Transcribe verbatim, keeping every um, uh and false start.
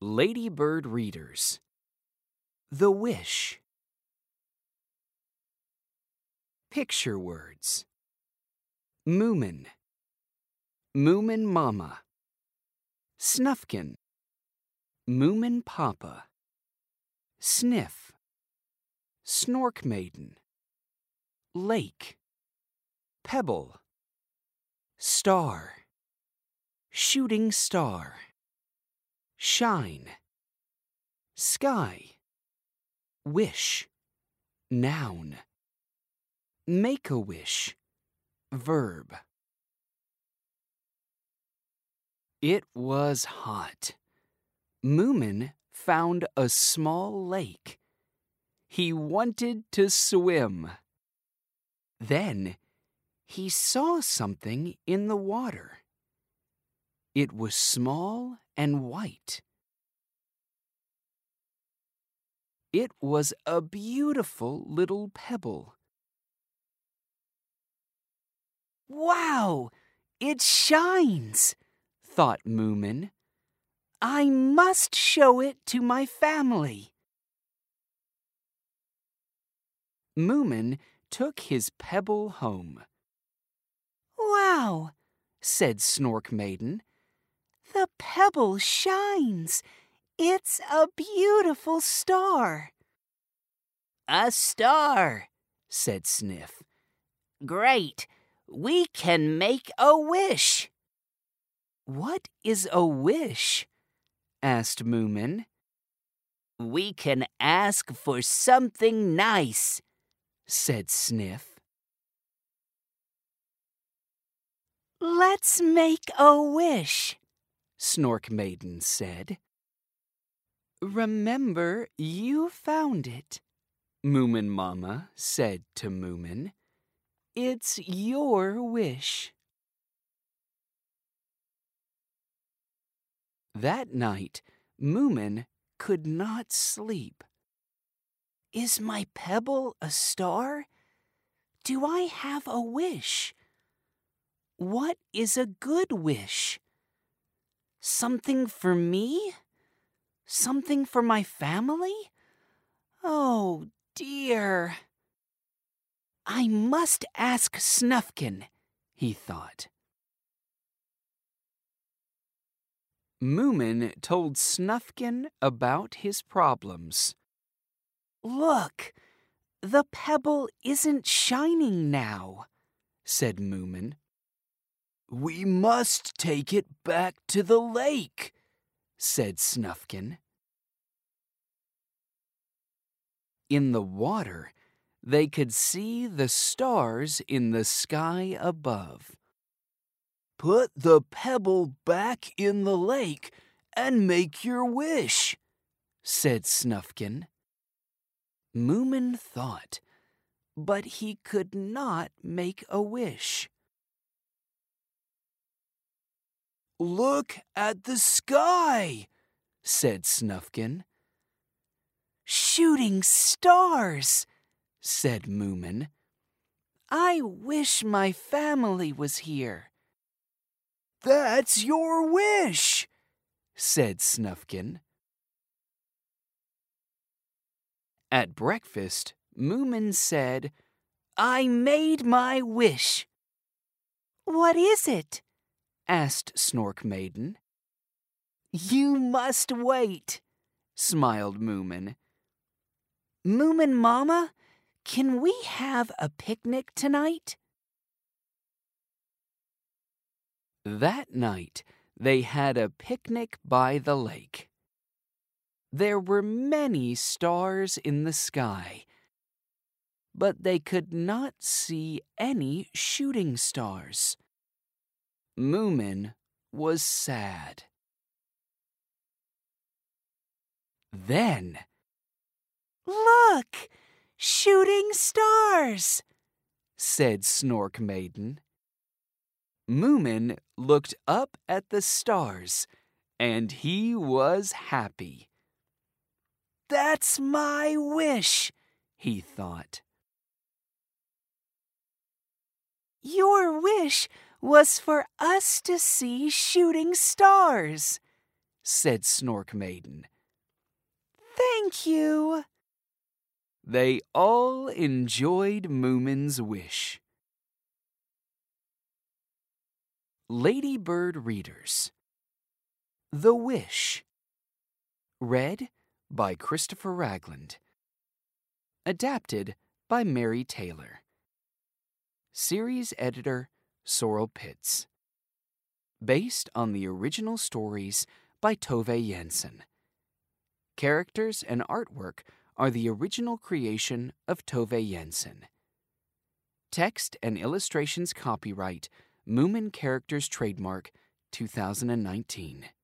Ladybird Readers. The Wish. Picture words. Moomin. Moomin Mama. Snufkin. Moomin Papa. Sniff. Snork Maiden. Lake. Pebble. Star. Shooting star. Shine. Sky. Wish. Noun. Make-a-wish. Verb. It was hot. Moomin found a small lake. He wanted to swim. Then he saw something in the water. It was small and white. It was a beautiful little pebble. Wow! It shines, thought Moomin. I must show it to my family. Moomin took his pebble home. Wow, said Snork Maiden. The pebble shines. It's a beautiful star. A star, said Sniff. Great. We can make a wish. What is a wish? Asked Moomin. We can ask for something nice, said Sniff. Let's make a wish, Snork Maiden said. Remember, you found it, Moomin Mama said to Moomin. It's your wish. That night, Moomin could not sleep. Is my pebble a star? Do I have a wish? What is a good wish? Something for me? Something for my family? Oh, dear. I must ask Snufkin, he thought. Moomin told Snufkin about his problems. Look, the pebble isn't shining now, said Moomin. We must take it back to the lake, said Snufkin. In the water, they could see the stars in the sky above. Put the pebble back in the lake and make your wish, said Snufkin. Moomin thought, but he could not make a wish. Look at the sky, said Snufkin. Shooting stars, said Moomin. I wish my family was here. That's your wish, said Snufkin. At breakfast, Moomin said, I made my wish. What is it? Asked Snork Maiden. You must wait, smiled Moomin. Moomin Mama, can we have a picnic tonight? That night, they had a picnic by the lake. There were many stars in the sky, but they could not see any shooting stars. Moomin was sad. Then, look, shooting stars, said Snork Maiden. Moomin looked up at the stars, and he was happy. That's my wish, he thought. Your wish was for us to see shooting stars, said Snork Maiden. Thank you. They all enjoyed Moomin's wish. Ladybird Readers. The Wish. Read by Christopher Ragland. Adapted by Mary Taylor. Series editor Sorrel Pitts. Based on the original stories by Tove Jansson. Characters and artwork are the original creation of Tove Jansson. Text and illustrations copyright Moomin Characters Trademark two thousand nineteen.